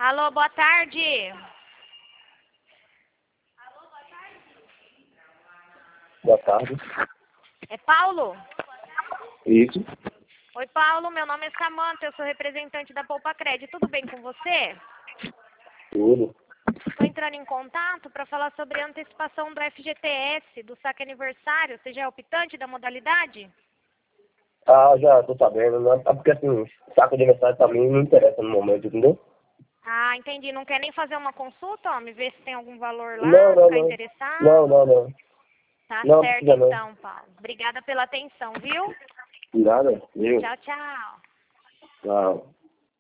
Alô, boa tarde. Boa tarde. É Paulo? Isso. Oi, Paulo, meu nome é Samanta, eu sou representante da Poupa Cred. Tudo bem com você? Tudo. Estou entrando em contato para falar sobre a antecipação do FGTS, do saque aniversário. Você já é optante da modalidade? Ah, já tô sabendo, né? É porque assim, saco de aniversário pra mim não interessa no momento, entendeu? Ah, entendi. Não quer nem fazer uma consulta, ó, me ver se tem algum valor Não, lá, não, ficar não. Não, interessado? não, não. Tá Não certo precisa não. então, Paulo. Obrigada pela atenção, viu? Nada. Viu? Tchau, tchau. Tchau.